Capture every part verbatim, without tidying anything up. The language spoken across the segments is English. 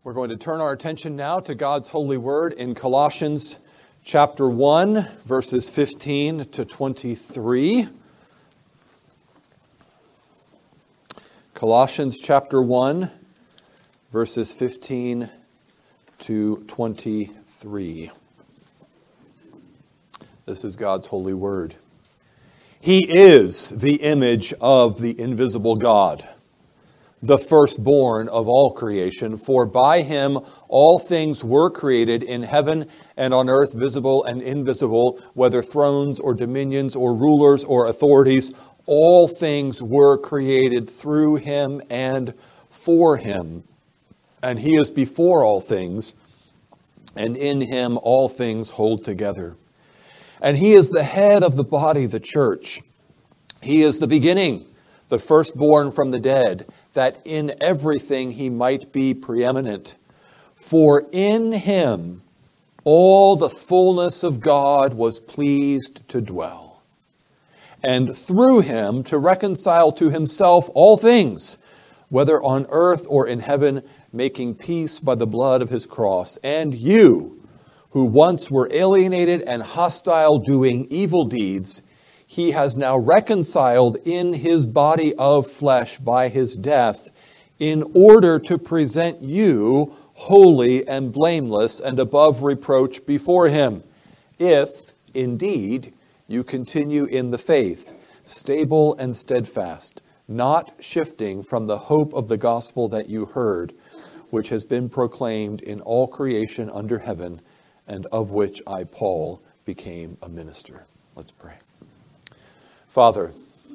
We're going to turn our attention now to God's holy word in Colossians chapter one, verses fifteen to twenty-three. Colossians chapter one, verses fifteen to twenty-three. This is God's holy word. He is the image of the invisible God, the firstborn of all creation, for by him all things were created in heaven and on earth, visible and invisible, whether thrones or dominions or rulers or authorities. All things were created through him and for him. And he is before all things, and in him all things hold together. And he is the head of the body, the church. He is the beginning, the firstborn from the dead, that in everything he might be preeminent. For in him all the fullness of God was pleased to dwell, and through him to reconcile to himself all things, whether on earth or in heaven, making peace by the blood of his cross. And you, who once were alienated and hostile, doing evil deeds, he has now reconciled in his body of flesh by his death, in order to present you holy and blameless and above reproach before him, if indeed you continue in the faith, stable and steadfast, not shifting from the hope of the gospel that you heard, which has been proclaimed in all creation under heaven, and of which I, Paul, became a minister. Let's pray. Father,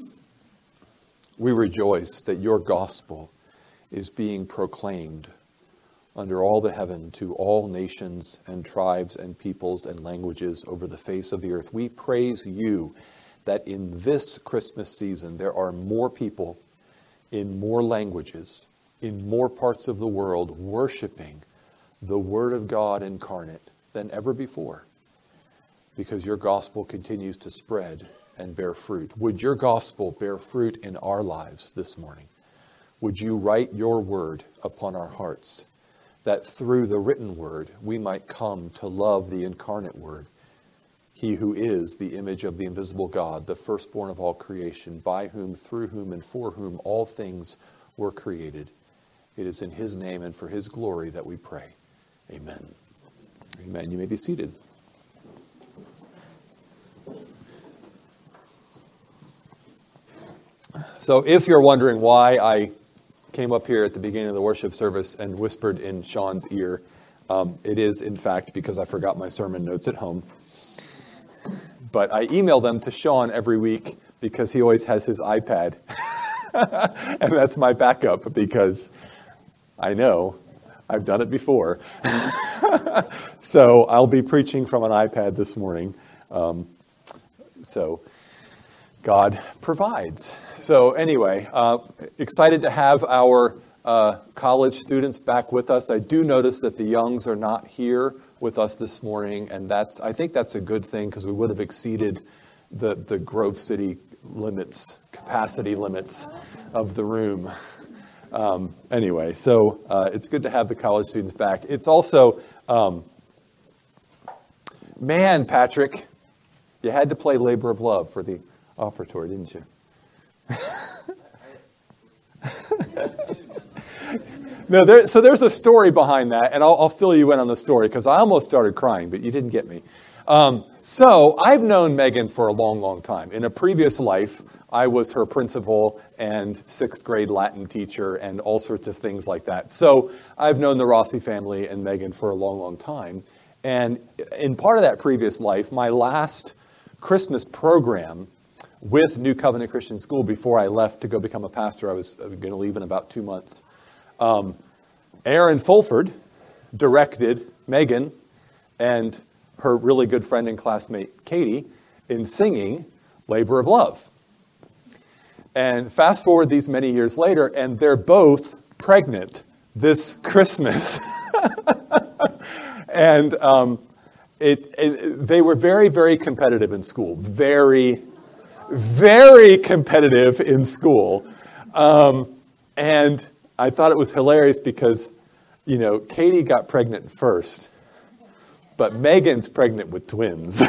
we rejoice that your gospel is being proclaimed under all the heaven to all nations and tribes and peoples and languages over the face of the earth. We praise you that in this Christmas season there are more people in more languages, in more parts of the world, worshiping the Word of God incarnate than ever before, because your gospel continues to spread and bear fruit. Would your gospel bear fruit in our lives this morning? Would you write your word upon our hearts, that through the written word we might come to love the incarnate word, he who is the image of the invisible God, the firstborn of all creation, by whom, through whom, and for whom all things were created. It is in his name and for his glory that we pray. Amen. Amen. You may be seated. So if you're wondering why I came up here at the beginning of the worship service and whispered in Sean's ear, um, it is, in fact, because I forgot my sermon notes at home. But I email them to Sean every week because he always has his iPad. And that's my backup because I know I've done it before. So I'll be preaching from an iPad this morning. Um, so God provides. So anyway, uh, excited to have our uh, college students back with us. I do notice that the Youngs are not here with us this morning, and that's I think that's a good thing because we would have exceeded the, the Grove City limits, capacity limits of the room. Um, anyway, so uh, it's good to have the college students back. It's also, um, man, Patrick, you had to play Labor of Love for the offertory, didn't you? No, there, so there's a story behind that, and I'll, I'll fill you in on the story because I almost started crying, but you didn't get me. Um, so I've known Megan for a long, long time. In a previous life, I was her principal and sixth grade Latin teacher and all sorts of things like that. So I've known the Rossi family and Megan for a long, long time. And in part of that previous life, my last Christmas program with New Covenant Christian School before I left to go become a pastor, I was going to leave in about two months. Um, Aaron Fulford directed Megan and her really good friend and classmate Katie in singing Labor of Love. And fast forward these many years later, and they're both pregnant this Christmas. and um, it, it, they were very, very competitive in school. Very, very competitive in school. Um, and I thought it was hilarious because you know, Katie got pregnant first, but Megan's pregnant with twins.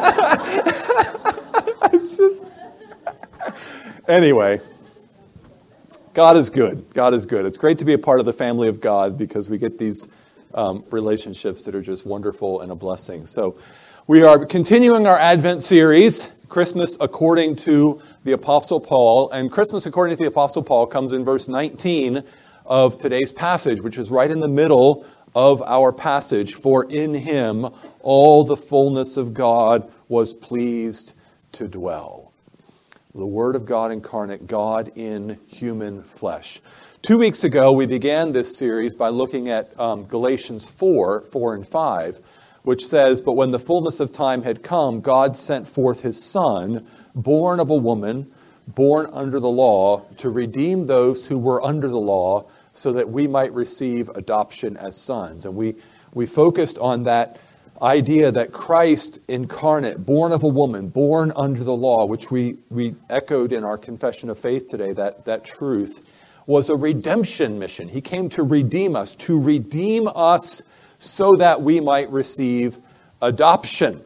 It's just, anyway, God is good. God is good. It's great to be a part of the family of God because we get these um, relationships that are just wonderful and a blessing. So we are continuing our Advent series, Christmas according to the Apostle Paul. And Christmas according to the Apostle Paul comes in verse nineteen of today's passage, which is right in the middle of our passage. For in him all the fullness of God was pleased to dwell. The Word of God incarnate, God in human flesh. Two weeks ago, we began this series by looking at um, Galatians four, four and five, which says, "But when the fullness of time had come, God sent forth his Son, born of a woman, born under the law, to redeem those who were under the law, so that we might receive adoption as sons." And we, we focused on that idea that Christ incarnate, born of a woman, born under the law, which we, we echoed in our confession of faith today, that, that truth, was a redemption mission. He came to redeem us, to redeem us so that we might receive adoption.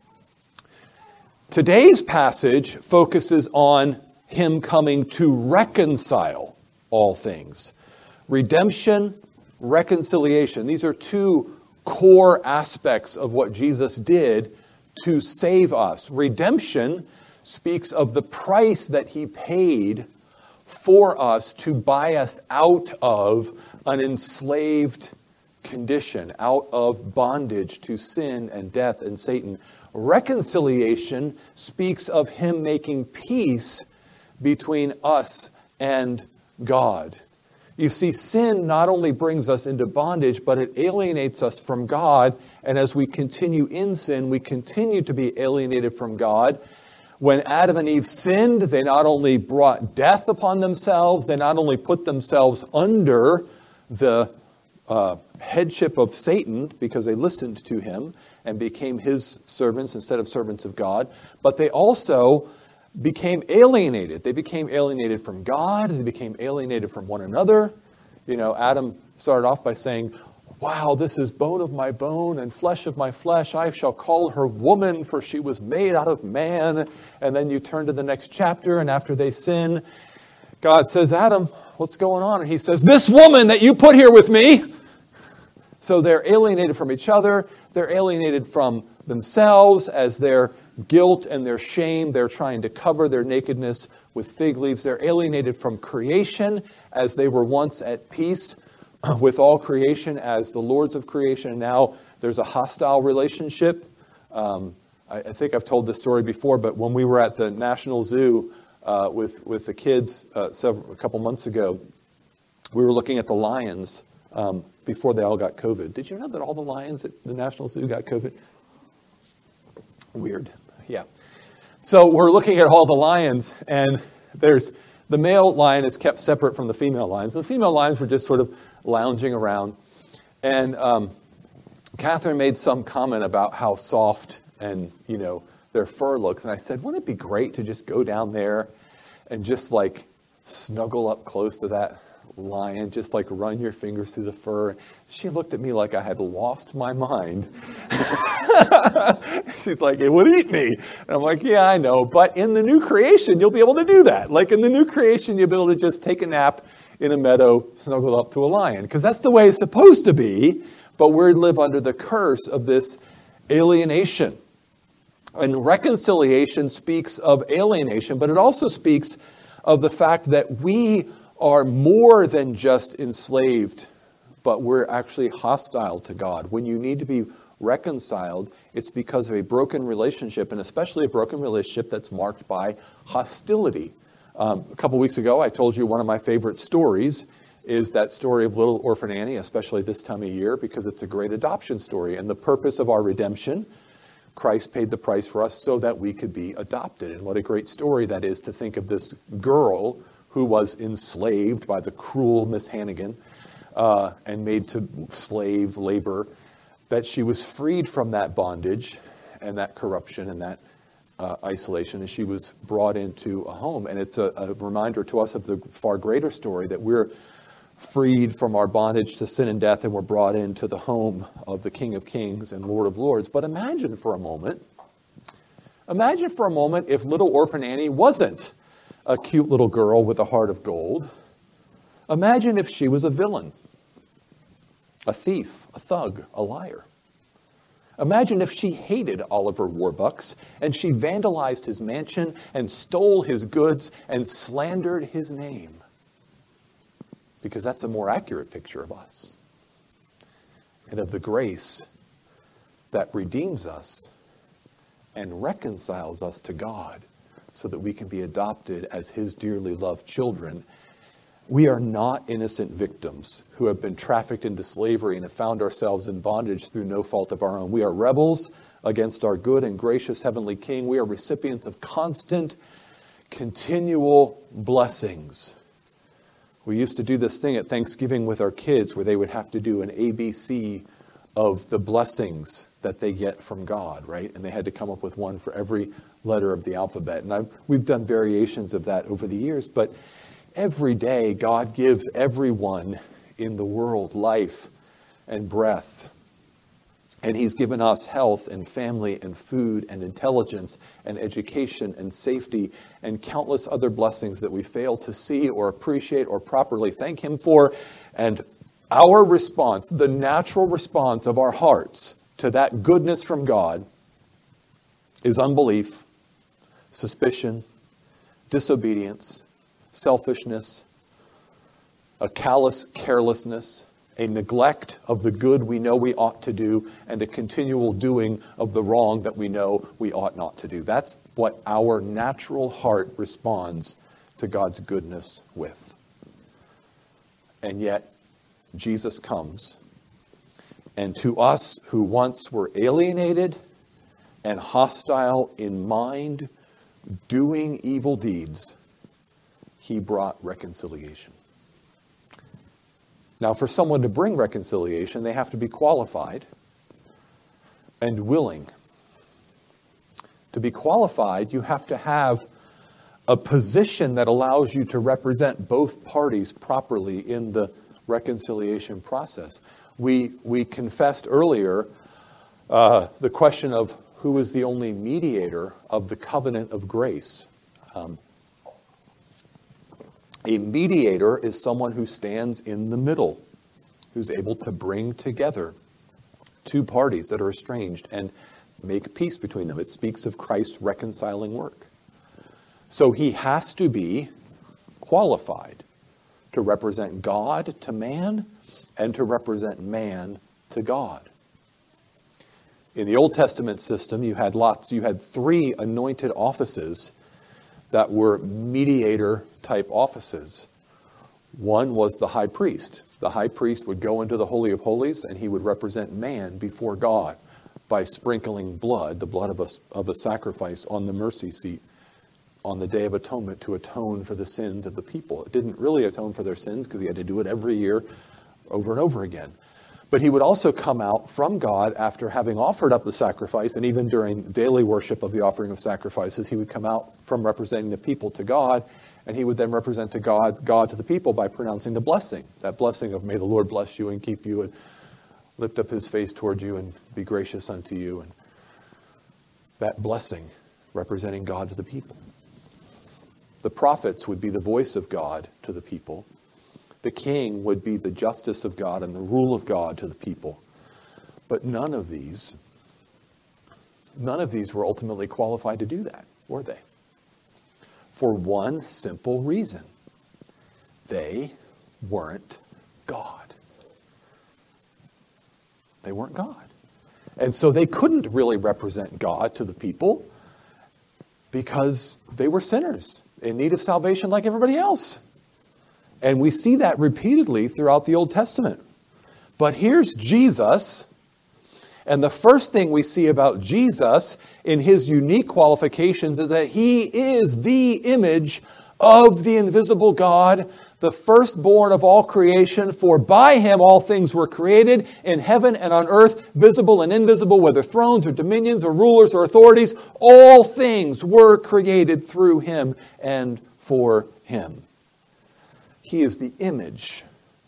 Today's passage focuses on him coming to reconcile all things. Redemption, reconciliation. These are two core aspects of what Jesus did to save us. Redemption speaks of the price that he paid for us to buy us out of an enslaved condition, out of bondage to sin and death and Satan. Reconciliation speaks of him making peace between us and God. You see, sin not only brings us into bondage, but it alienates us from God. And as we continue in sin, we continue to be alienated from God. When Adam and Eve sinned, they not only brought death upon themselves, they not only put themselves under the uh, headship of Satan because they listened to him and became his servants instead of servants of God, but they also became alienated. They became alienated from God. They became alienated from one another. You know, Adam started off by saying, "Wow, this is bone of my bone and flesh of my flesh. I shall call her woman, for she was made out of man." And then you turn to the next chapter, and after they sin, God says, "Adam, what's going on?" And he says, "This woman that you put here with me." So they're alienated from each other. They're alienated from themselves as their guilt and their shame. They're trying to cover their nakedness with fig leaves. They're alienated from creation as they were once at peace with all creation as the lords of creation. And now there's a hostile relationship. Um, I, I think I've told this story before, but when we were at the National Zoo uh, with, with the kids uh, several, a couple months ago, we were looking at the lions um, before they all got COVID. Did you know that all the lions at the National Zoo got COVID? Weird. Yeah. So we're looking at all the lions, and there's the male lion is kept separate from the female lions. The female lions were just sort of lounging around. And um, Catherine made some comment about how soft and, you know, their fur looks. And I said, wouldn't it be great to just go down there and just like snuggle up close to that lion, just like run your fingers through the fur? She looked at me like I had lost my mind. She's like, "It would eat me." And I'm like, "Yeah, I know. But in the new creation, you'll be able to do that. Like in the new creation, you'll be able to just take a nap in a meadow, snuggled up to a lion." Because that's the way it's supposed to be. But we live under the curse of this alienation. And reconciliation speaks of alienation, but it also speaks of the fact that we are more than just enslaved, but we're actually hostile to God. When you need to be reconciled, it's because of a broken relationship, and especially a broken relationship that's marked by hostility. Um, a couple weeks ago, I told you one of my favorite stories is that story of Little Orphan Annie, especially this time of year, because it's a great adoption story. And the purpose of our redemption, Christ paid the price for us so that we could be adopted. And what a great story that is to think of this girl who was enslaved by the cruel Miss Hannigan uh, and made to slave labor, that she was freed from that bondage and that corruption and that uh, isolation, and she was brought into a home. And it's a, a reminder to us of the far greater story that we're freed from our bondage to sin and death, and were brought into the home of the King of Kings and Lord of Lords. But imagine for a moment, imagine for a moment if little orphan Annie wasn't a cute little girl with a heart of gold. Imagine if she was a villain, a thief, a thug, a liar. Imagine if she hated Oliver Warbucks and she vandalized his mansion and stole his goods and slandered his name. Because that's a more accurate picture of us and of the grace that redeems us and reconciles us to God so that we can be adopted as his dearly loved children. We are not innocent victims who have been trafficked into slavery and have found ourselves in bondage through no fault of our own. We are rebels against our good and gracious heavenly King. We are recipients of constant, continual blessings. We used to do this thing at Thanksgiving with our kids where they would have to do an A B C of the blessings that they get from God, right? And they had to come up with one for every letter of the alphabet. And I've, we've done variations of that over the years, but every day, God gives everyone in the world life and breath. And he's given us health and family and food and intelligence and education and safety and countless other blessings that we fail to see or appreciate or properly thank him for. And our response, the natural response of our hearts to that goodness from God, is unbelief, suspicion, disobedience, selfishness, a callous carelessness, a neglect of the good we know we ought to do, and a continual doing of the wrong that we know we ought not to do. That's what our natural heart responds to God's goodness with. And yet, Jesus comes, and to us who once were alienated and hostile in mind, doing evil deeds, he brought reconciliation. Now, for someone to bring reconciliation, they have to be qualified and willing. To be qualified, you have to have a position that allows you to represent both parties properly in the reconciliation process. We, we confessed earlier uh, the question of who is the only mediator of the covenant of grace. Um, A mediator is someone who stands in the middle, who's able to bring together two parties that are estranged and make peace between them. It speaks of Christ's reconciling work. So he has to be qualified to represent God to man and to represent man to God. In the Old Testament system, you had lots, you had three anointed offices that were mediator-type offices. One was the high priest. The high priest would go into the Holy of Holies, and he would represent man before God by sprinkling blood, the blood of a, of a sacrifice, on the mercy seat on the Day of Atonement to atone for the sins of the people. It didn't really atone for their sins because he had to do it every year over and over again. But he would also come out from God after having offered up the sacrifice, and even during daily worship of the offering of sacrifices, he would come out from representing the people to God, and he would then represent to God, God to the people by pronouncing the blessing. That blessing of, may the Lord bless you and keep you and lift up his face toward you and be gracious unto you. And that blessing representing God to the people. The prophets would be the voice of God to the people. The king would be the justice of God and the rule of God to the people. But none of these, none of these were ultimately qualified to do that, were they? For one simple reason. They weren't God. They weren't God. And so they couldn't really represent God to the people because they were sinners in need of salvation like everybody else. And we see that repeatedly throughout the Old Testament. But here's Jesus, and the first thing we see about Jesus in his unique qualifications is that he is the image of the invisible God, the firstborn of all creation, for by him all things were created in heaven and on earth, visible and invisible, whether thrones or dominions or rulers or authorities, all things were created through him and for him. He is the image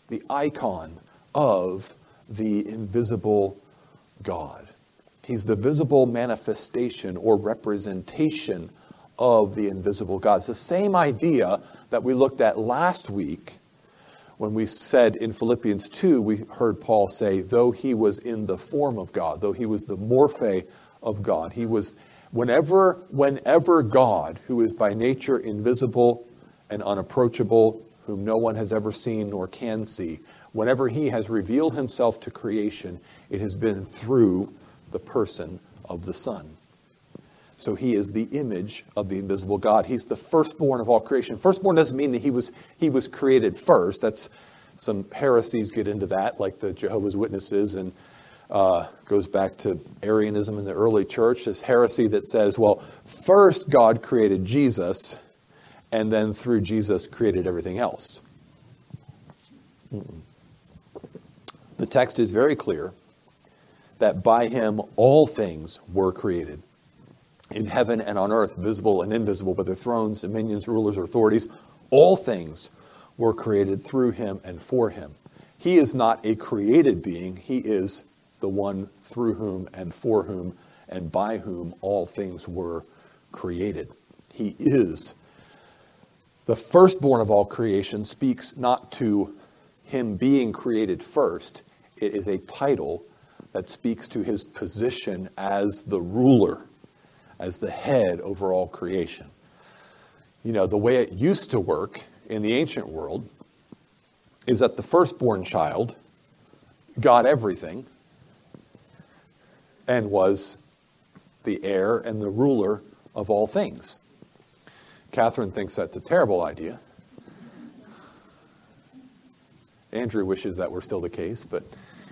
the icon of the invisible God. He's the visible manifestation or representation of the invisible God. It's the same idea that we looked at last week when we said in Philippians two, we heard Paul say, though he was in the form of God, though he was the morphe of God, he was, whenever, whenever God, who is by nature invisible and unapproachable, whom no one has ever seen nor can see, whenever he has revealed himself to creation, it has been through the person of the Son. So he is the image of the invisible God. He's the firstborn of all creation. Firstborn doesn't mean that he was he was created first. That's some heresies get into that, like the Jehovah's Witnesses, and uh, goes back to Arianism in the early church. This heresy that says, well, first God created Jesus, and then through Jesus created everything else. Mm-mm. The text is very clear that by him all things were created. In heaven and on earth, visible and invisible, whether thrones, dominions, rulers, or authorities, all things were created through him and for him. He is not a created being. He is the one through whom and for whom and by whom all things were created. He is the firstborn of all creation. Speaks not to him being created first. It is a title that speaks to his position as the ruler, as the head over all creation. You know, the way it used to work in the ancient world is that the firstborn child got everything and was the heir and the ruler of all things. Catherine thinks that's a terrible idea. Andrew wishes that were still the case, but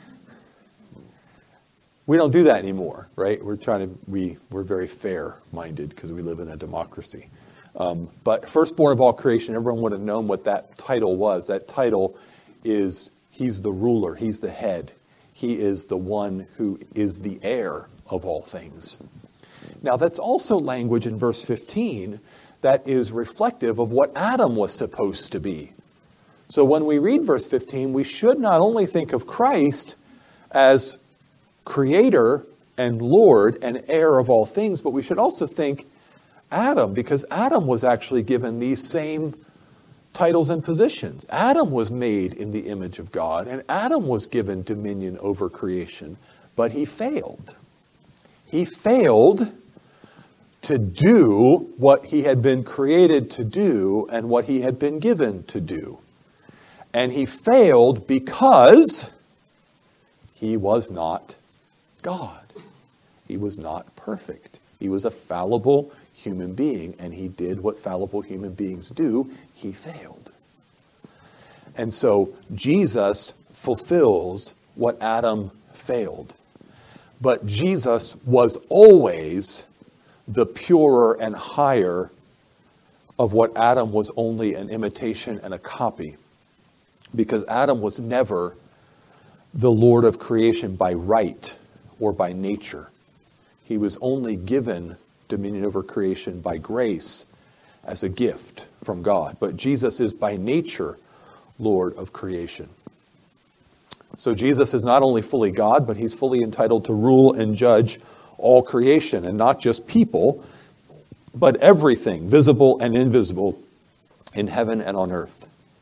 we don't do that anymore, right? We're trying to, we, we're very fair-minded because we live in a democracy. Um, but firstborn of all creation, everyone would have known what that title was. That title is, he's the ruler, he's the head. He is the one who is the heir of all things. Now, that's also language in verse fifteen that is reflective of what Adam was supposed to be. So when we read verse fifteen, we should not only think of Christ as Creator and Lord and heir of all things, but we should also think Adam, because Adam was actually given these same titles and positions. Adam was made in the image of God, and Adam was given dominion over creation, but he failed. He failed to do what he had been created to do and what he had been given to do. And he failed because he was not God. He was not perfect. He was a fallible human being, and he did what fallible human beings do. He failed. And so Jesus fulfills what Adam failed. But Jesus was always the purer and higher of what Adam was only an imitation and a copy. Because Adam was never the Lord of creation by right or by nature. He was only given dominion over creation by grace as a gift from God. But Jesus is by nature Lord of creation. So Jesus is not only fully God, but he's fully entitled to rule and judge all creation, and not just people, but everything, visible and invisible, in heaven and on earth.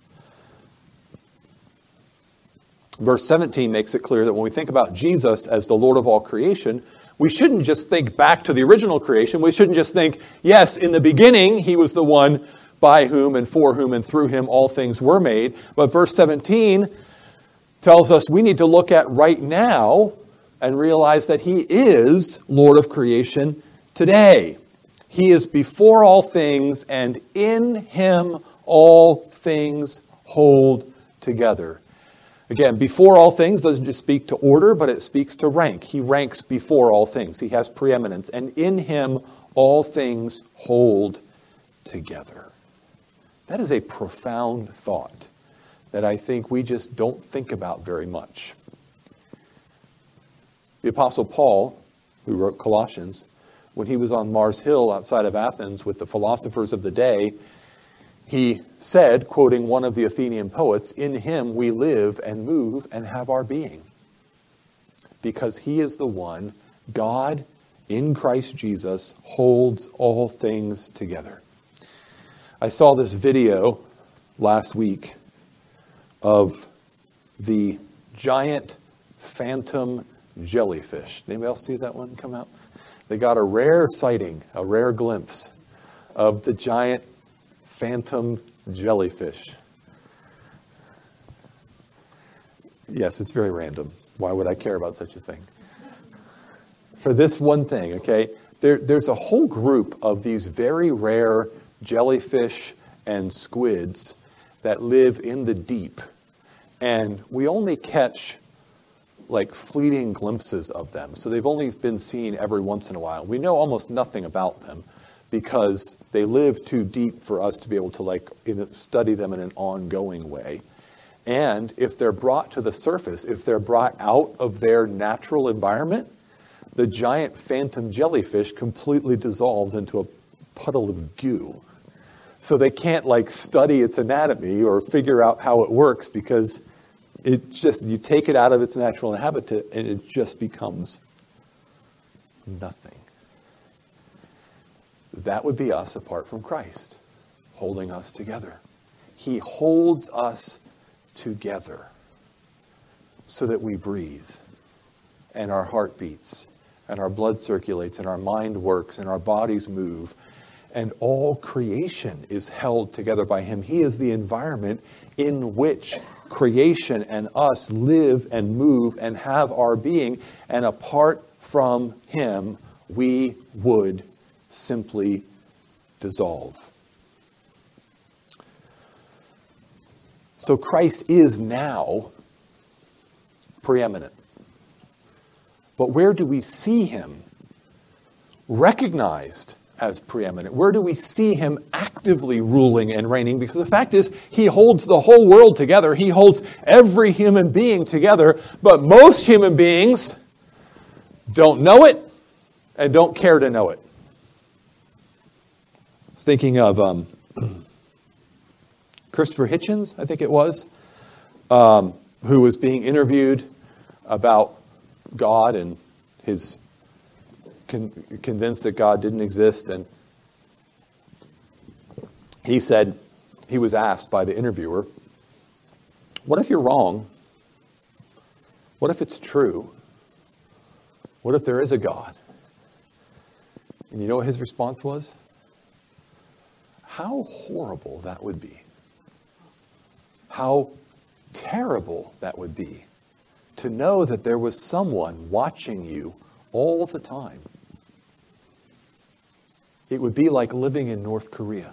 Verse seventeen makes it clear that when we think about Jesus as the Lord of all creation, we shouldn't just think back to the original creation. We shouldn't just think, yes, in the beginning, he was the one by whom and for whom and through him all things were made. But verse seventeen tells us we need to look at right now and realize that he is Lord of creation today. He is before all things, and in him all things hold together. Again, before all things doesn't just speak to order, but it speaks to rank. He ranks before all things. He has preeminence. And in him, all things hold together. That is a profound thought that I think we just don't think about very much. The Apostle Paul, who wrote Colossians, when he was on Mars Hill outside of Athens with the philosophers of the day, He said, quoting one of the Athenian poets, "In him we live and move and have our being." Because he is the one, God in Christ Jesus holds all things together. I saw this video last week of the giant phantom jellyfish. Anybody else see that one come out? They got a rare sighting, a rare glimpse of the giant phantom jellyfish. Yes, it's very random. Why would I care about such a thing? For this one thing, okay, there, there's a whole group of these very rare jellyfish and squids that live in the deep. And we only catch like fleeting glimpses of them. So they've only been seen every once in a while. We know almost nothing about them because they live too deep for us to be able to like study them in an ongoing way. And if they're brought to the surface, if they're brought out of their natural environment, the giant phantom jellyfish completely dissolves into a puddle of goo. So they can't like study its anatomy or figure out how it works because it just, you take it out of its natural habitat and it just becomes nothing. That would be us apart from Christ, holding us together. He holds us together so that we breathe and our heart beats and our blood circulates and our mind works and our bodies move. And all creation is held together by him. He is the environment in which creation and us live and move and have our being. And apart from him, we would simply dissolve. So Christ is now preeminent. But where do we see him recognized as preeminent? Where do we see him actively ruling and reigning? Because the fact is, he holds the whole world together. He holds every human being together. But most human beings don't know it and don't care to know it. I was thinking of um, Christopher Hitchens, I think it was, um, who was being interviewed about God and his con- convinced that God didn't exist. And he said, he was asked by the interviewer, what if you're wrong? What if it's true? What if there is a God? And you know what his response was? How horrible that would be. How terrible that would be. To know that there was someone watching you all the time. It would be like living in North Korea.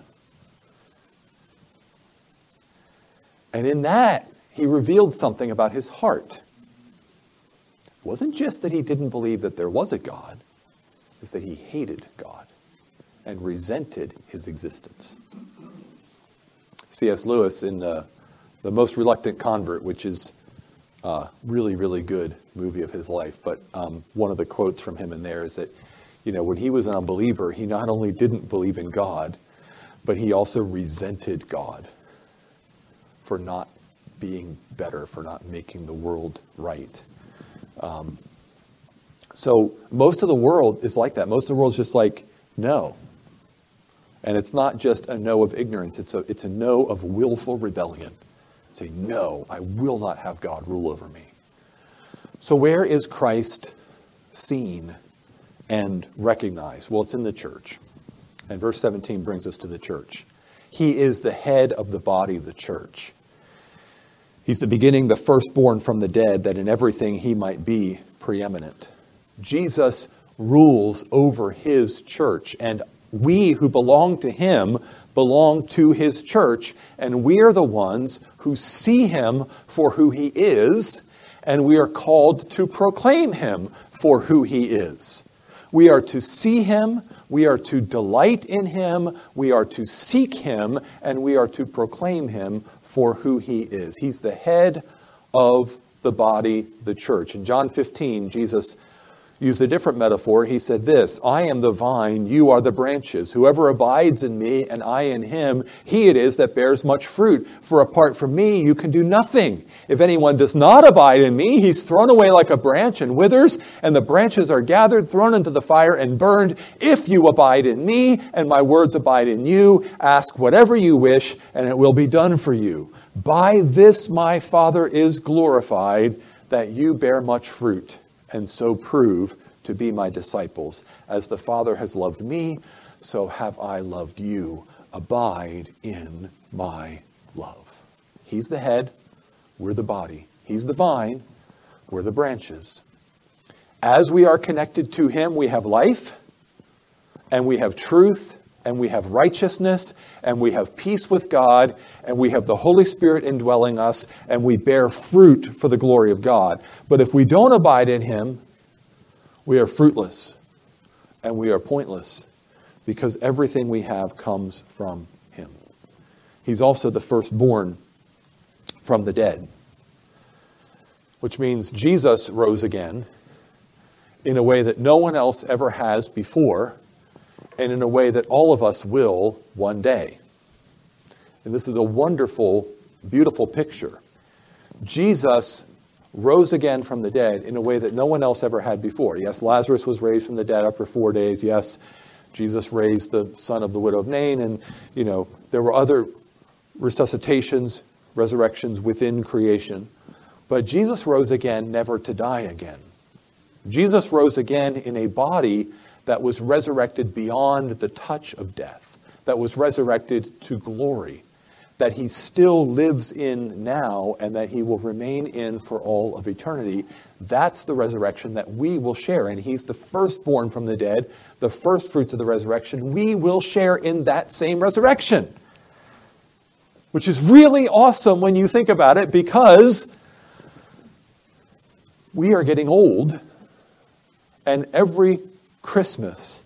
And in that, he revealed something about his heart. It wasn't just that he didn't believe that there was a God, it's that he hated God and resented his existence. C S Lewis in the, the Most Reluctant Convert, which is Uh, really, really good movie of his life. But um, one of the quotes from him in there is that, you know, when he was an unbeliever, he not only didn't believe in God, but he also resented God for not being better, for not making the world right. Um, so most of the world is like that. Most of the world is just like, no. And it's not just a no of ignorance. It's a, it's a no of willful rebellion. Say, no, I will not have God rule over me. So where is Christ seen and recognized? Well, it's in the church. And verse seventeen brings us to the church. He is the head of the body of the church. He's the beginning, the firstborn from the dead, that in everything he might be preeminent. Jesus rules over his church, and we who belong to him belong to his church, and we are the ones who see him for who he is, and we are called to proclaim him for who he is. We are to see him, we are to delight in him, we are to seek him, and we are to proclaim him for who he is. He's the head of the body, the church. In John fifteen, Jesus, used a different metaphor. He said this, I am the vine, you are the branches. Whoever abides in me and I in him, he it is that bears much fruit. For apart from me, you can do nothing. If anyone does not abide in me, he's thrown away like a branch and withers, and the branches are gathered, thrown into the fire and burned. If you abide in me and my words abide in you, ask whatever you wish and it will be done for you. By this my Father is glorified, that you bear much fruit, and so prove to be my disciples. As the Father has loved me, so have I loved you. Abide in my love. He's the head, we're the body. He's the vine, we're the branches. As we are connected to him, we have life, and we have truth, and we have righteousness, and we have peace with God, and we have the Holy Spirit indwelling us, and we bear fruit for the glory of God. But if we don't abide in him, we are fruitless, and we are pointless, because everything we have comes from him. He's also the firstborn from the dead, which means Jesus rose again in a way that no one else ever has before, and in a way that all of us will one day. And this is a wonderful, beautiful picture. Jesus rose again from the dead in a way that no one else ever had before. Yes, Lazarus was raised from the dead after four days. Yes, Jesus raised the son of the widow of Nain. And, you know, there were other resuscitations, resurrections within creation. But Jesus rose again never to die again. Jesus rose again in a body that was resurrected beyond the touch of death, that was resurrected to glory, that he still lives in now and that he will remain in for all of eternity. That's the resurrection that we will share. And he's the firstborn from the dead, the first fruits of the resurrection. We will share in that same resurrection, which is really awesome when you think about it, because we are getting old, and every Christmas,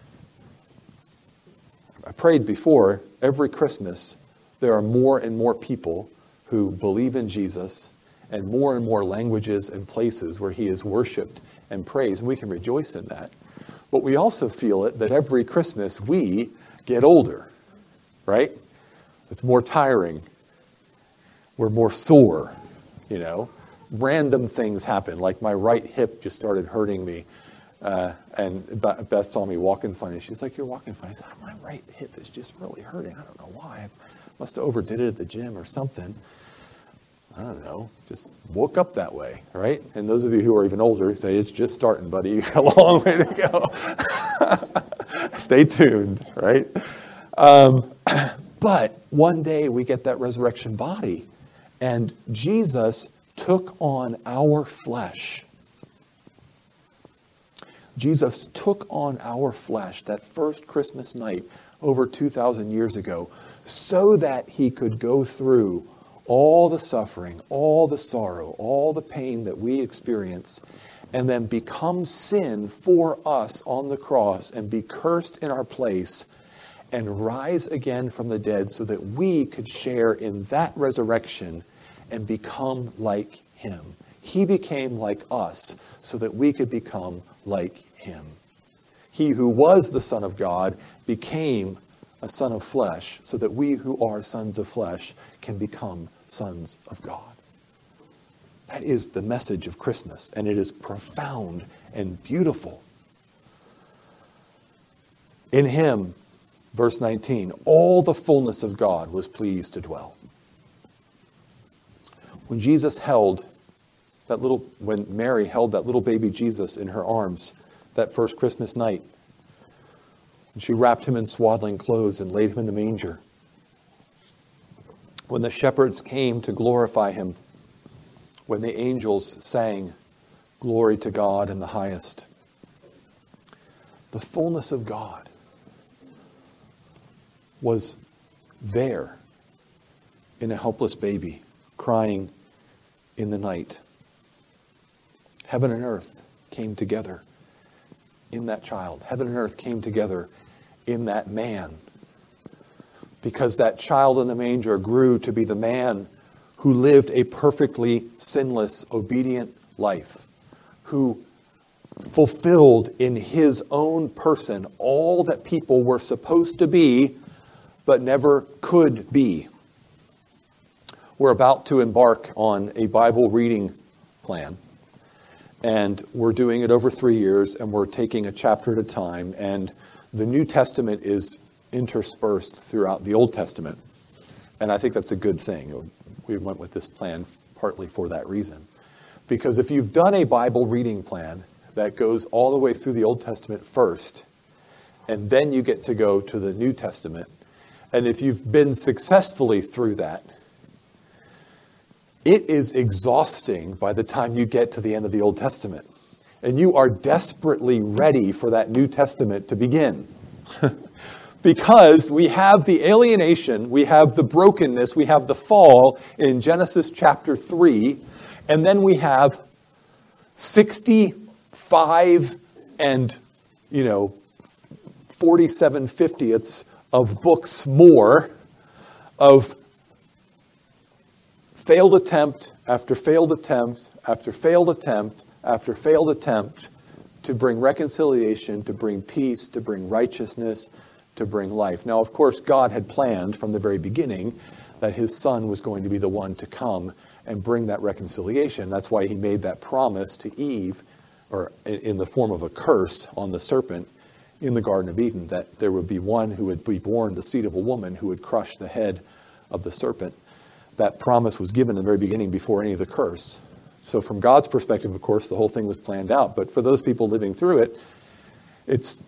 I prayed before, every Christmas, there are more and more people who believe in Jesus, and more and more languages and places where he is worshiped and praised, and we can rejoice in that. But we also feel it that every Christmas we get older, right? It's more tiring. We're more sore, you know. Random things happen, like my right hip just started hurting me. Uh, and Beth saw me walking funny. She's like, you're walking funny. I said, my right hip is just really hurting. I don't know why. I must have overdid it at the gym or something. I don't know. Just woke up that way, right? And those of you who are even older say, it's just starting, buddy. You got a long way to go. Stay tuned, right? Um, but one day we get that resurrection body, and Jesus took on our flesh. Jesus took on our flesh that first Christmas night over two thousand years ago so that he could go through all the suffering, all the sorrow, all the pain that we experience, and then become sin for us on the cross and be cursed in our place and rise again from the dead so that we could share in that resurrection and become like him. He became like us so that we could become like him. He who was the Son of God became a son of flesh so that we who are sons of flesh can become sons of God. That is the message of Christmas, and it is profound and beautiful. In him, verse nineteen, all the fullness of God was pleased to dwell. When Jesus held that little, when Mary held that little baby Jesus in her arms that first Christmas night, and she wrapped him in swaddling clothes and laid him in the manger. When the shepherds came to glorify him, when the angels sang, glory to God in the highest, the fullness of God was there in a helpless baby crying in the night. Heaven and earth came together in that child. Heaven and earth came together in that man. Because that child in the manger grew to be the man who lived a perfectly sinless, obedient life, who fulfilled in his own person all that people were supposed to be, but never could be. We're about to embark on a Bible reading plan. And we're doing it over three years, and we're taking a chapter at a time. And the New Testament is interspersed throughout the Old Testament. And I think that's a good thing. We went with this plan partly for that reason. Because if you've done a Bible reading plan that goes all the way through the Old Testament first, and then you get to go to the New Testament, and if you've been successfully through that, it is exhausting by the time you get to the end of the Old Testament. And you are desperately ready for that New Testament to begin. Because we have the alienation, we have the brokenness, we have the fall in Genesis chapter three, and then we have sixty-five and, you know, forty-seven fiftieths of books more of failed attempt after failed attempt after failed attempt after failed attempt to bring reconciliation, to bring peace, to bring righteousness, to bring life. Now, of course, God had planned from the very beginning that his son was going to be the one to come and bring that reconciliation. That's why he made that promise to Eve, or in the form of a curse on the serpent in the Garden of Eden, that there would be one who would be born, the seed of a woman, who would crush the head of the serpent. That promise was given in the very beginning before any of the curse. So from God's perspective, of course, the whole thing was planned out. But for those people living through it, it's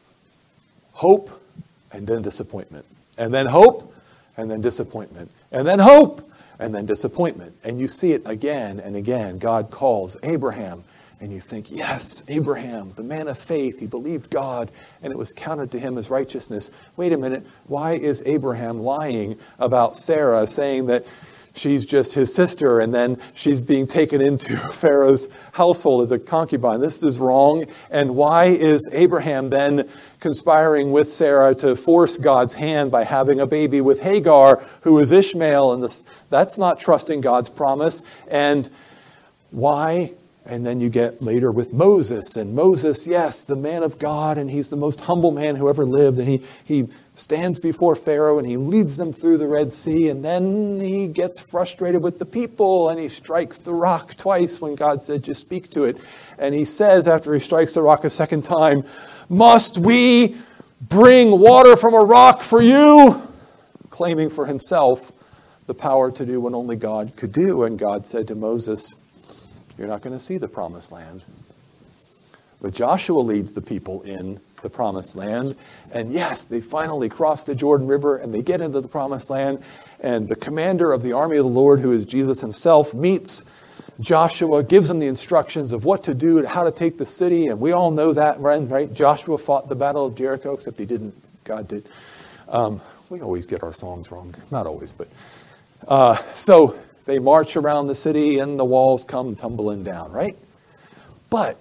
hope and then disappointment. And then hope and then disappointment. And then hope and then disappointment. And you see it again and again. God calls Abraham. And you think, yes, Abraham, the man of faith, he believed God, and it was counted to him as righteousness. Wait a minute, why is Abraham lying about Sarah, saying that she's just his sister, and then she's being taken into Pharaoh's household as a concubine? This is wrong. And why is Abraham then conspiring with Sarah to force God's hand by having a baby with Hagar, who is Ishmael? And this, that's not trusting God's promise. And why? And then you get later with Moses. And Moses, yes, the man of God, and he's the most humble man who ever lived. And he, he stands before Pharaoh and he leads them through the Red Sea. And then he gets frustrated with the people and he strikes the rock twice when God said, just speak to it. And he says, after he strikes the rock a second time, must we bring water from a rock for you? Claiming for himself the power to do what only God could do. And God said to Moses, you're not going to see the promised land. But Joshua leads the people in the promised land. And yes, they finally cross the Jordan River and they get into the promised land. And the commander of the army of the Lord, who is Jesus himself, meets Joshua, gives him the instructions of what to do and how to take the city. And we all know that, right? Joshua fought the battle of Jericho, except he didn't. God did. Um, we always get our songs wrong. Not always, but... Uh, so... They march around the city and the walls come tumbling down, right? But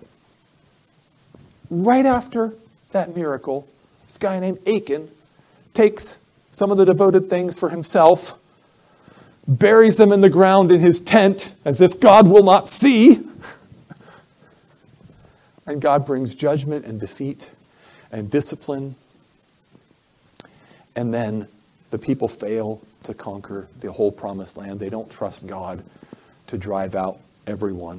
right after that miracle, this guy named Achan takes some of the devoted things for himself, buries them in the ground in his tent as if God will not see. And God brings judgment and defeat and discipline. And then the people fail to conquer the whole promised land. They don't trust God to drive out everyone.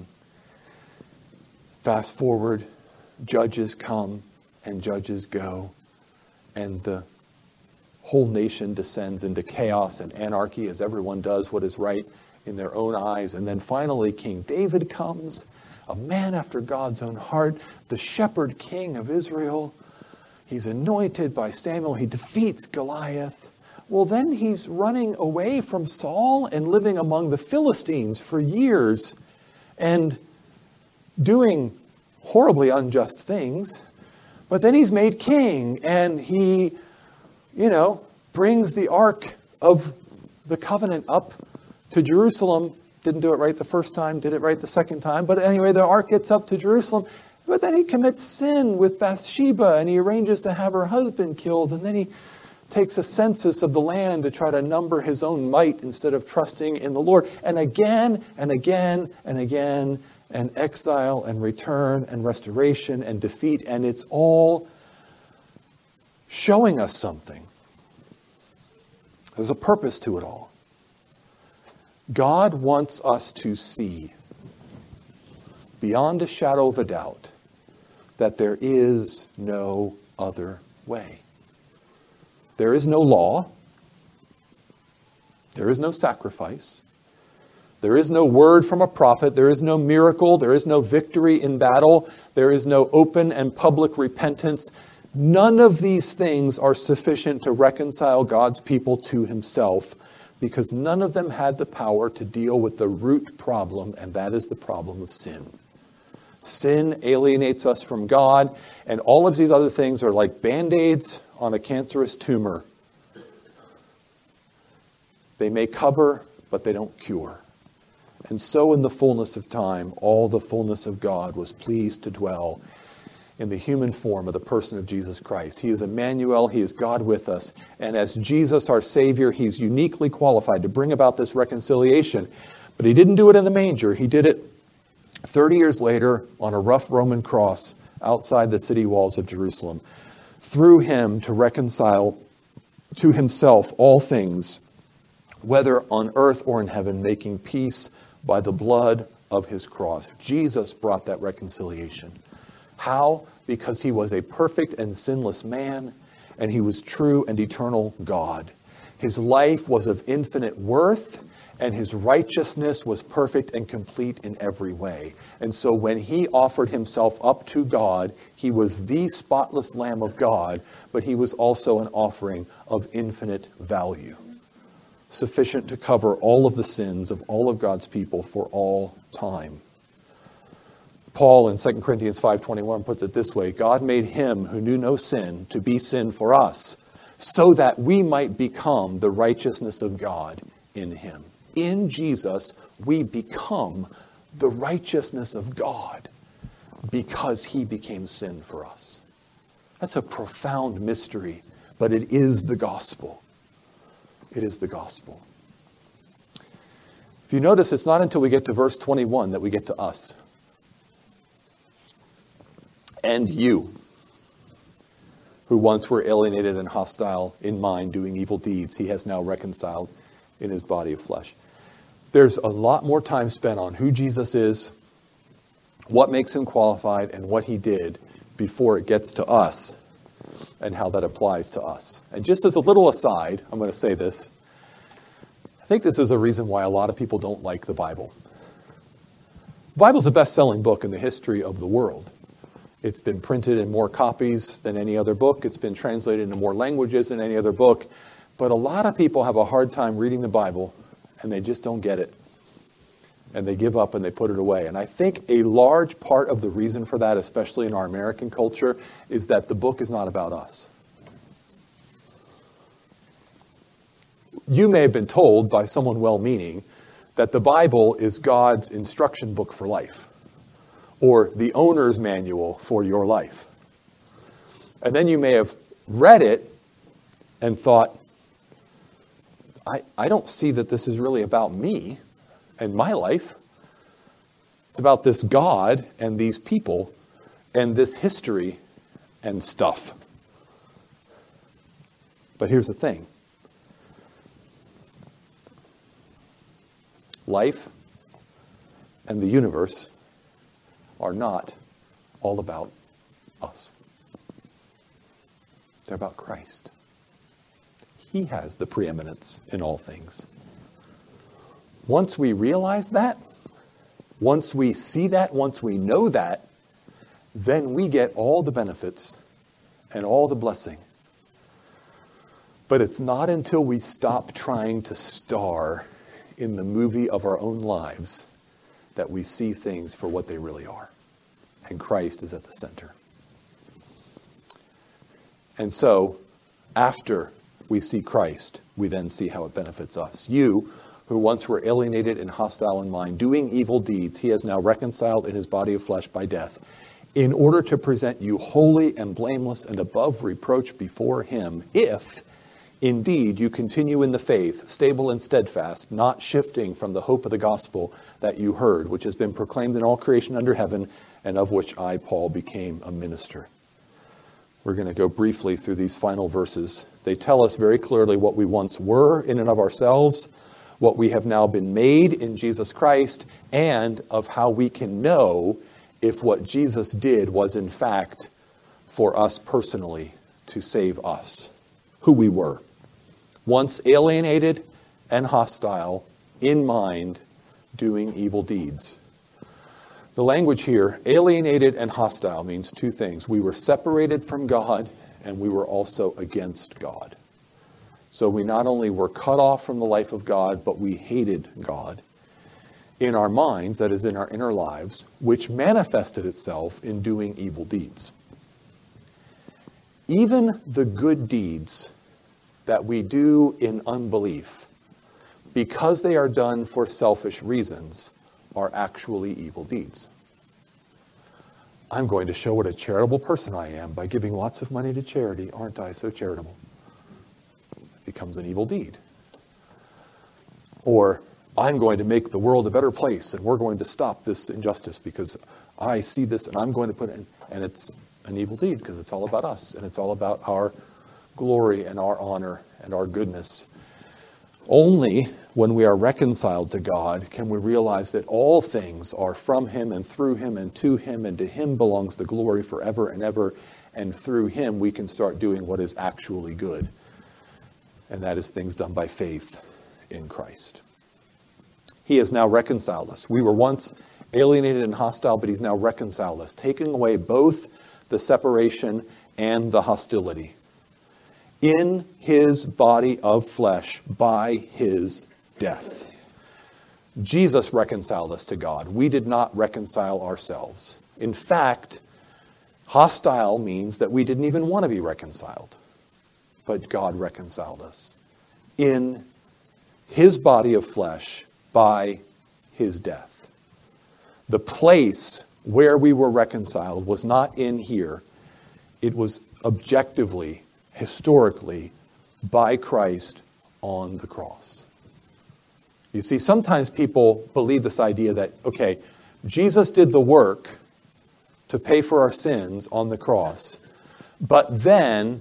Fast forward, judges come and judges go, and the whole nation descends into chaos and anarchy as everyone does what is right in their own eyes. And then finally King David comes, a man after God's own heart, the shepherd king of Israel. He's anointed by Samuel. He defeats Goliath. Well, then he's running away from Saul and living among the Philistines for years and doing horribly unjust things. But then he's made king and he, you know, brings the Ark of the Covenant up to Jerusalem. Didn't do it right the first time, did it right the second time. But anyway, the Ark gets up to Jerusalem. But then he commits sin with Bathsheba and he arranges to have her husband killed. And then he takes a census of the land to try to number his own might instead of trusting in the Lord. And again and again and again and exile and return and restoration and defeat, and it's all showing us something. There's a purpose to it all. God wants us to see, beyond a shadow of a doubt, that there is no other way. There is no law. There is no sacrifice. There is no word from a prophet. There is no miracle. There is no victory in battle. There is no open and public repentance. None of these things are sufficient to reconcile God's people to himself, because none of them had the power to deal with the root problem, and that is the problem of sin. Sin alienates us from God, and all of these other things are like Band-Aids on a cancerous tumor. They may cover, but they don't cure. And so in the fullness of time, all the fullness of God was pleased to dwell in the human form of the person of Jesus Christ. He is Emmanuel. He is God with us. And as Jesus, our Savior, he's uniquely qualified to bring about this reconciliation. But he didn't do it in the manger. He did it thirty years later on a rough Roman cross outside the city walls of Jerusalem. Through him to reconcile to himself all things, whether on earth or in heaven, making peace by the blood of his cross. Jesus brought that reconciliation. How? Because he was a perfect and sinless man, and he was true and eternal God. His life was of infinite worth, and his righteousness was perfect and complete in every way. And so when he offered himself up to God, he was the spotless Lamb of God, but he was also an offering of infinite value, sufficient to cover all of the sins of all of God's people for all time. Paul in Second Corinthians five twenty-one puts it this way: God made him who knew no sin to be sin for us, so that we might become the righteousness of God in him. In Jesus, we become the righteousness of God because he became sin for us. That's a profound mystery, but it is the gospel. It is the gospel. If you notice, it's not until we get to verse twenty-one that we get to us. And you, who once were alienated and hostile in mind, doing evil deeds, he has now reconciled in his body of flesh. There's a lot more time spent on who Jesus is, what makes him qualified, and what he did before it gets to us and how that applies to us. And just as a little aside, I'm going to say this. I think this is a reason why a lot of people don't like the Bible. The Bible's the best-selling book in the history of the world. It's been printed in more copies than any other book. It's been translated into more languages than any other book. But a lot of people have a hard time reading the Bible, and they just don't get it. And they give up and they put it away. And I think a large part of the reason for that, especially in our American culture, is that the book is not about us. You may have been told by someone well-meaning that the Bible is God's instruction book for life, or the owner's manual for your life. And then you may have read it and thought, I, I don't see that this is really about me and my life. It's about this God and these people and this history and stuff. But here's the thing. Life and the universe are not all about us. They're about Christ. He has the preeminence in all things. Once we realize that, once we see that, once we know that, then we get all the benefits and all the blessing. But it's not until we stop trying to star in the movie of our own lives that we see things for what they really are. And Christ is at the center. And so, after we see Christ, we then see how it benefits us. You, who once were alienated and hostile in mind, doing evil deeds, he has now reconciled in his body of flesh by death, in order to present you holy and blameless and above reproach before him, if Indeed, you continue in the faith, stable and steadfast, not shifting from the hope of the gospel that you heard, which has been proclaimed in all creation under heaven, and of which I, Paul, became a minister. We're going to go briefly through these final verses. They tell us very clearly what we once were in and of ourselves, what we have now been made in Jesus Christ, and of how we can know if what Jesus did was in fact for us personally to save us, who we were. Once alienated and hostile, in mind, doing evil deeds. The language here, alienated and hostile, means two things. We were separated from God, and we were also against God. So we not only were cut off from the life of God, but we hated God in our minds, that is, in our inner lives, which manifested itself in doing evil deeds. Even the good deeds that we do in unbelief, because they are done for selfish reasons, are actually evil deeds. I'm going to show what a charitable person I am by giving lots of money to charity. Aren't I so charitable? It becomes an evil deed. Or, I'm going to make the world a better place, and we're going to stop this injustice because I see this and I'm going to put it in. And it's an evil deed because it's all about us, and it's all about our glory and our honor and our goodness. Only when we are reconciled to God can we realize that all things are from him and through him and to him, and to him belongs the glory forever and ever, and through him we can start doing what is actually good. And that is things done by faith in Christ. He has now reconciled us. We were once alienated and hostile, but he's now reconciled us, taking away both the separation and the hostility in his body of flesh by his death. Jesus reconciled us to God. We did not reconcile ourselves. In fact, hostile means that we didn't even want to be reconciled. But God reconciled us in his body of flesh by his death. The place where we were reconciled was not in here. It was objectively, historically, by Christ on the cross. You see, sometimes people believe this idea that, okay, Jesus did the work to pay for our sins on the cross, but then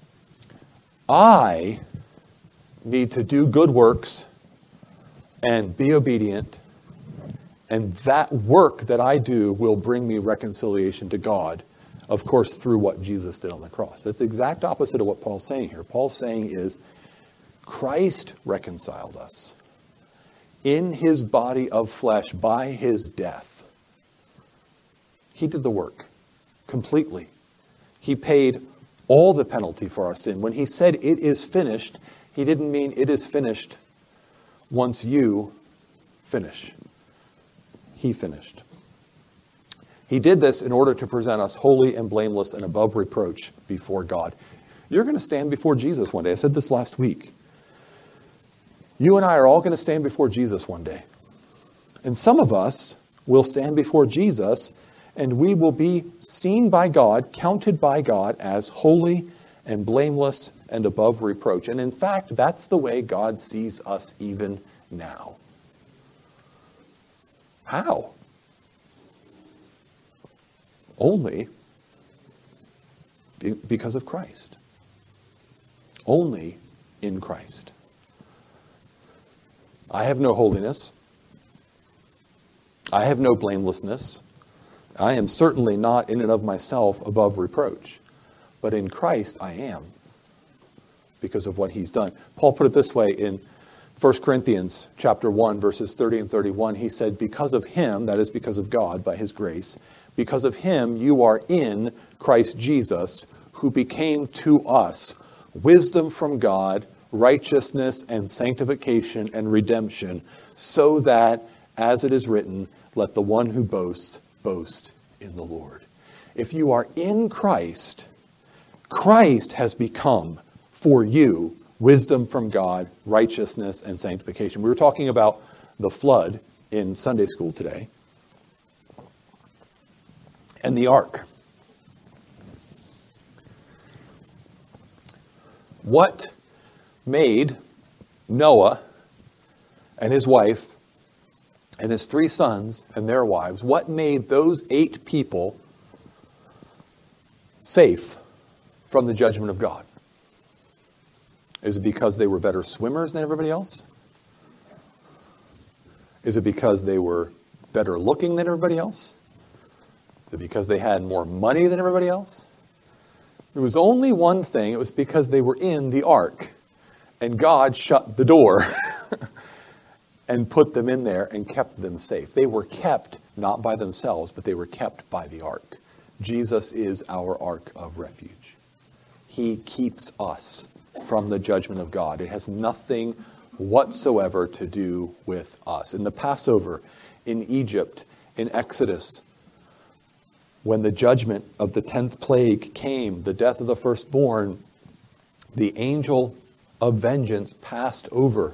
I need to do good works and be obedient, and that work that I do will bring me reconciliation to God, of course, through what Jesus did on the cross. That's the exact opposite of what Paul's saying here. Paul's saying is, Christ reconciled us in his body of flesh by his death. He did the work completely. He paid all the penalty for our sin. When he said it is finished, he didn't mean it is finished once you finish. He finished. He did this in order to present us holy and blameless and above reproach before God. You're going to stand before Jesus one day. I said this last week. You and I are all going to stand before Jesus one day. And some of us will stand before Jesus, and we will be seen by God, counted by God as holy and blameless and above reproach. And in fact, that's the way God sees us even now. How? Only because of Christ. Only in Christ. I have no holiness. I have no blamelessness. I am certainly not in and of myself above reproach. But in Christ I am, because of what he's done. Paul put it this way in First Corinthians chapter one, verses thirty and thirty-one. He said, because of him, that is because of God, by his grace, because of him you are in Christ Jesus, who became to us wisdom from God, righteousness and sanctification and redemption, so that, as it is written, let the one who boasts boast in the Lord. If you are in Christ, Christ has become for you wisdom from God, righteousness and sanctification. We were talking about the flood in Sunday school today. And the ark. What made Noah and his wife and his three sons and their wives, what made those eight people safe from the judgment of God? Is it because they were better swimmers than everybody else? Is it because they were better looking than everybody else? Is it because they had more money than everybody else? There was only one thing. It was because they were in the ark. And God shut the door and put them in there and kept them safe. They were kept not by themselves, but they were kept by the ark. Jesus is our ark of refuge. He keeps us from the judgment of God. It has nothing whatsoever to do with us. In the Passover, in Egypt, in Exodus, when the judgment of the tenth plague came, the death of the firstborn, the angel of vengeance passed over,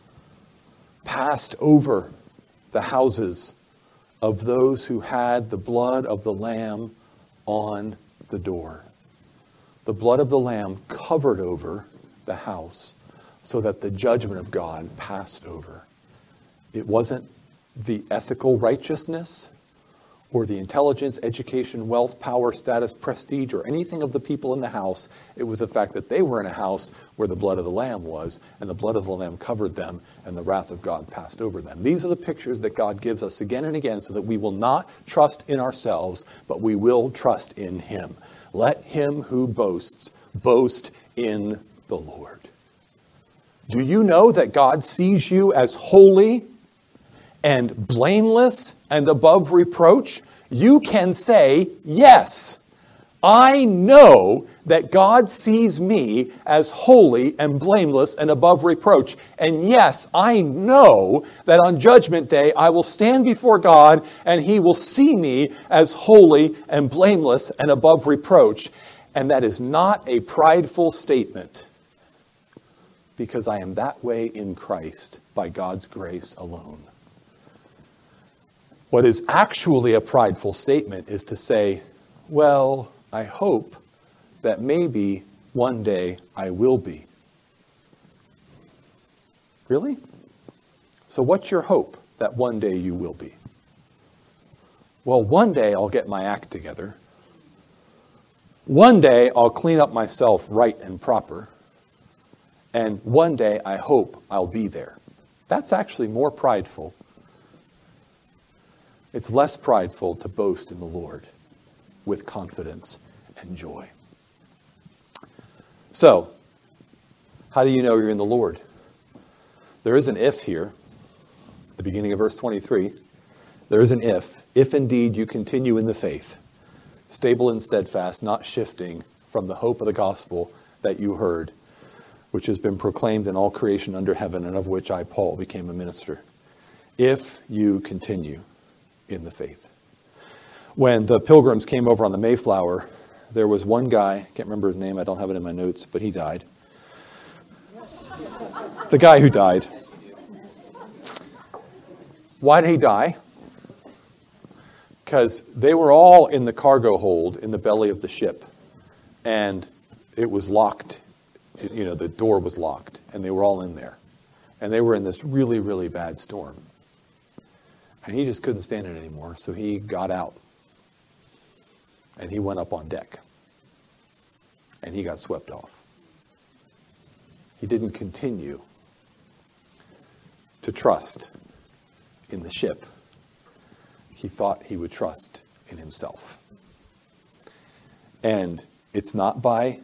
passed over the houses of those who had the blood of the Lamb on the door. The blood of the Lamb covered over the house so that the judgment of God passed over. It wasn't the ethical righteousness or the intelligence, education, wealth, power, status, prestige, or anything of the people in the house. It was the fact that they were in a house where the blood of the Lamb was, and the blood of the Lamb covered them, and the wrath of God passed over them. These are the pictures that God gives us again and again so that we will not trust in ourselves, but we will trust in Him. Let him who boasts boast in the Lord. Do you know that God sees you as holy and blameless and above reproach? You can say, yes, I know that God sees me as holy and blameless and above reproach. And yes, I know that on Judgment Day I will stand before God and He will see me as holy and blameless and above reproach. And that is not a prideful statement, because I am that way in Christ by God's grace alone. What is actually a prideful statement is to say, well, I hope that maybe one day I will be. Really? So what's your hope that one day you will be? Well, one day I'll get my act together. One day I'll clean up myself right and proper. And one day I hope I'll be there. That's actually more prideful. It's less prideful to boast in the Lord with confidence and joy. So, how do you know you're in the Lord? There is an if here, the beginning of verse twenty-three. There is an if. If indeed you continue in the faith, stable and steadfast, not shifting from the hope of the gospel that you heard, which has been proclaimed in all creation under heaven, and of which I, Paul, became a minister. If you continue in the faith. When the Pilgrims came over on the Mayflower, there was one guy, can't remember his name, I don't have it in my notes, but he died. The guy who died. Why did he die? Because they were all in the cargo hold in the belly of the ship, and it was locked. You know, the door was locked, and they were all in there. And they were in this really, really bad storm. And he just couldn't stand it anymore, so he got out. And he went up on deck. And he got swept off. He didn't continue to trust in the ship. He thought he would trust in himself. And it's not by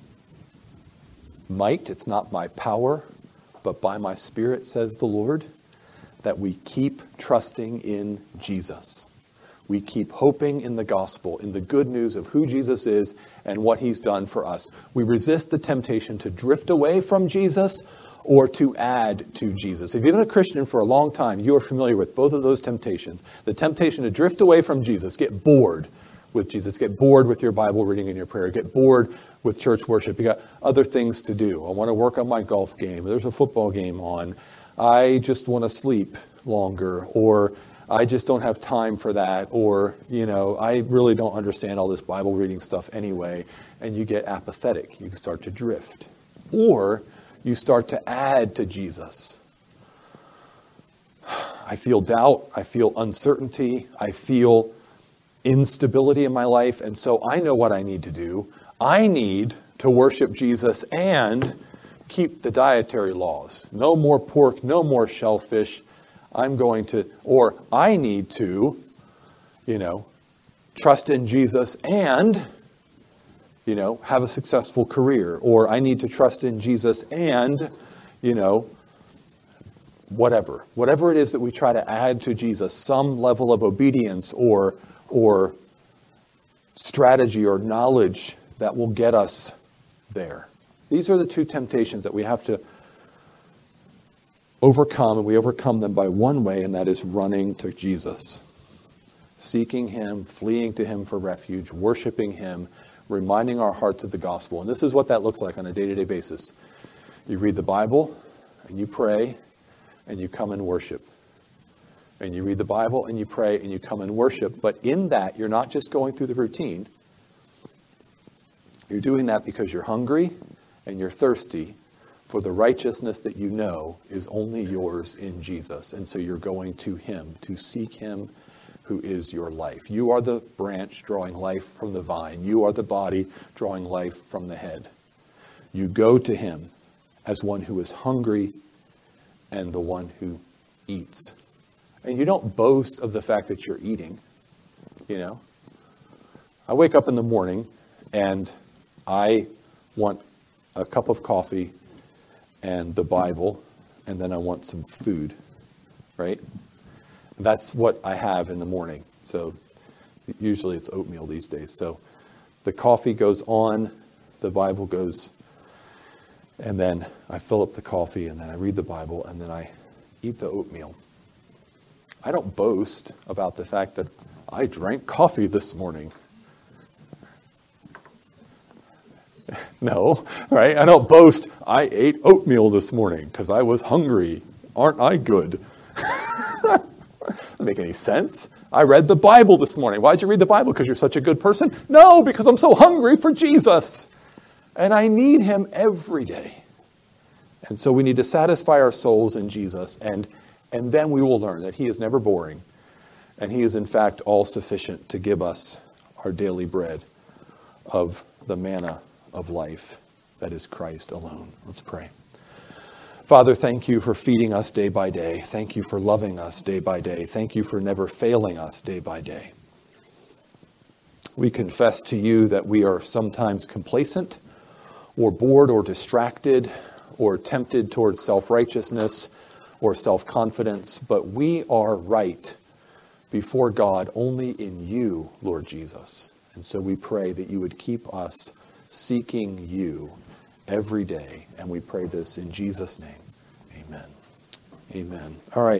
might, it's not by power, but by my Spirit, says the Lord, that we keep trusting in Jesus. We keep hoping in the gospel, in the good news of who Jesus is and what He's done for us. We resist the temptation to drift away from Jesus or to add to Jesus. If you've been a Christian for a long time, you are familiar with both of those temptations. The temptation to drift away from Jesus, get bored with Jesus, get bored with your Bible reading and your prayer, get bored with church worship. You got other things to do. I want to work on my golf game. There's a football game on. I just want to sleep longer, or I just don't have time for that, or, you know, I really don't understand all this Bible reading stuff anyway, and you get apathetic. You start to drift. Or you start to add to Jesus. I feel doubt. I feel uncertainty. I feel instability in my life. And so I know what I need to do. I need to worship Jesus and keep the dietary laws. No more pork, no more shellfish. I'm going to, or I need to, you know, trust in Jesus and, you know, have a successful career. Or I need to trust in Jesus and, you know, whatever. Whatever it is that we try to add to Jesus, some level of obedience or, or strategy or knowledge that will get us there. These are the two temptations that we have to overcome, and we overcome them by one way, and that is running to Jesus. Seeking Him, fleeing to Him for refuge, worshiping Him, reminding our hearts of the gospel. And this is what that looks like on a day-to-day basis. You read the Bible, and you pray, and you come and worship. And you read the Bible, and you pray, and you come and worship. But in that, you're not just going through the routine. You're doing that because you're hungry, and you're thirsty for the righteousness that you know is only yours in Jesus. And so you're going to Him, to seek Him who is your life. You are the branch drawing life from the vine. You are the body drawing life from the head. You go to Him as one who is hungry and the one who eats. And you don't boast of the fact that you're eating, you know. I wake up in the morning and I want a cup of coffee and the Bible, and then I want some food, right? That's what I have in the morning. So usually it's oatmeal these days. So the coffee goes on, the Bible goes, and then I fill up the coffee, and then I read the Bible, and then I eat the oatmeal. I don't boast about the fact that I drank coffee this morning. No, right? I don't boast, I ate oatmeal this morning because I was hungry. Aren't I good? Doesn't make any sense. I read the Bible this morning. Why'd you read the Bible? Because you're such a good person? No, because I'm so hungry for Jesus. And I need Him every day. And so we need to satisfy our souls in Jesus. And, and then we will learn that He is never boring. And He is in fact all sufficient to give us our daily bread of the manna of life that is Christ alone. Let's pray. Father, thank you for feeding us day by day. Thank you for loving us day by day. Thank you for never failing us day by day. We confess to you that we are sometimes complacent or bored or distracted or tempted towards self-righteousness or self-confidence, but we are right before God only in you, Lord Jesus. And so we pray that you would keep us seeking you every day. And we pray this in Jesus' name. Amen. Amen. All right.